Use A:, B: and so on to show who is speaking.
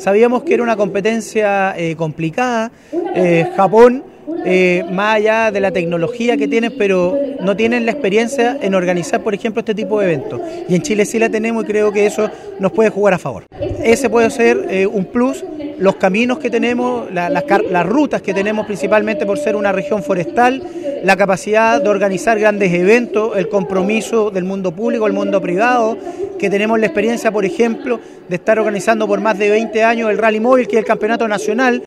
A: Sabíamos que era una competencia complicada. Japón, más allá de la tecnología que tienen, pero no tienen la experiencia en organizar, por ejemplo, este tipo de eventos. Y en Chile sí la tenemos y creo que eso nos puede jugar a favor. Ese puede ser un plus. Los caminos que tenemos, las rutas que tenemos, principalmente por ser una región forestal, la capacidad de organizar grandes eventos, el compromiso del mundo público, el mundo privado, que tenemos la experiencia, por ejemplo, de estar organizando por más de 20 años el Rally Móvil, que es el campeonato nacional.